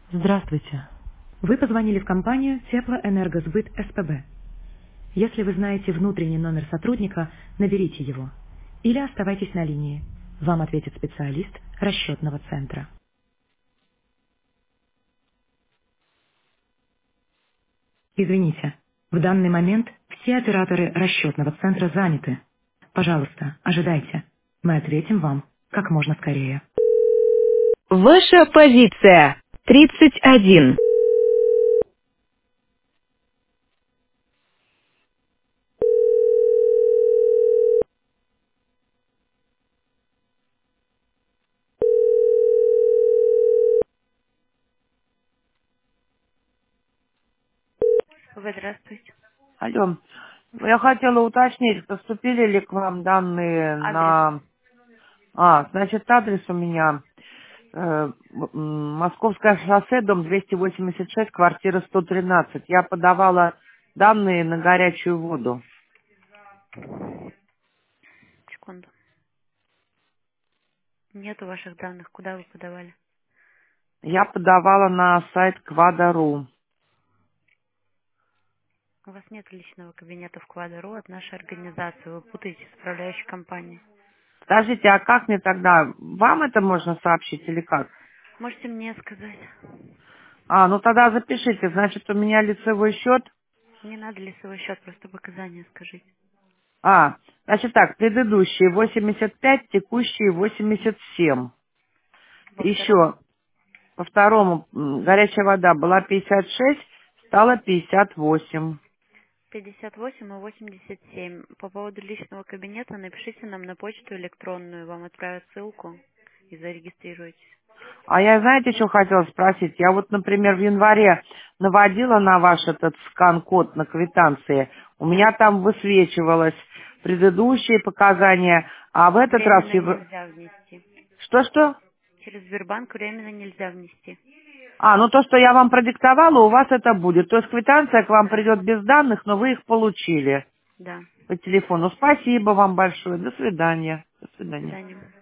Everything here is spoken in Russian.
Здравствуйте. Вы позвонили в компанию Теплоэнергосбыт СПБ. Если вы знаете внутренний номер сотрудника, наберите его. Или оставайтесь на линии. Вам ответит специалист расчетного центра. Извините, в данный момент все операторы расчетного центра заняты. Пожалуйста, ожидайте. Мы ответим вам как можно скорее. Ваша позиция 31. Вы здравствуйте. Алло, я хотела уточнить, поступили ли к вам данные Адрес. на... значит, адрес у меня Московское шоссе, дом 286, квартира 113. Я подавала данные на горячую воду. Секунду. Нету ваших данных. Куда вы подавали? Я подавала на сайт Квада.ру. У вас нет личного кабинета в Квадро от нашей организации. Вы путаете с управляющей компанией. Скажите, а как мне тогда? Вам это можно сообщить или как? Можете мне сказать? Ну тогда запишите. Значит, у меня лицевой счет. Не надо лицевой счет, просто показания скажите. Значит так, предыдущие 85, текущие 87. Во втором Еще по второму горячая вода была 56, стала 58. 58 и 87. По поводу личного кабинета напишите нам на почту электронную. Вам отправят ссылку и зарегистрируйтесь. А я, знаете, что хотела спросить? Я вот, например, в январе наводила на ваш этот скан-код на квитанции. У меня там высвечивалось предыдущие показания, а в этот раз... Временно нельзя внести. Что-что? Через Сбербанк временно нельзя внести. То, что я вам продиктовала, у вас это будет. То есть квитанция к вам Да. придет без данных, но вы их получили Да. по телефону. Спасибо вам большое. До свидания. До До свидания. свидания.